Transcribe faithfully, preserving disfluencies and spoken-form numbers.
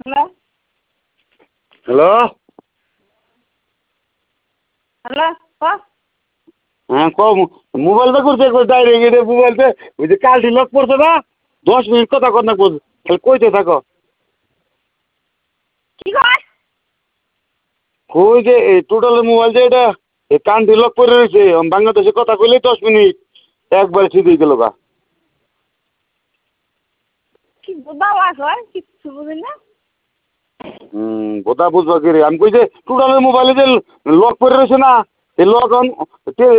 hello hello hello ক হ্যাঁ ক মোবাইলটা করছে ডাইরেক্ট এটা মোবাইলতে ওই যে কালটি লক পড়ছে না দশ মিনিট কথা কর না খালি কইতে থাকো কি কয় কই যে এই টোটালের মোবাইল যে এটা এই কানটি লক করে রয়েছে বাংলাদেশে কথা কইলেই দশ মিনিট একবারে ঠিক হয়ে গেল গা কি বাবা কয় কিচ্ছু বুঝি না হুম বোধা বুঝবা কি রে আমি কই যে টোটালের মোবাইলে যে লক করে রয়েছে না এই লক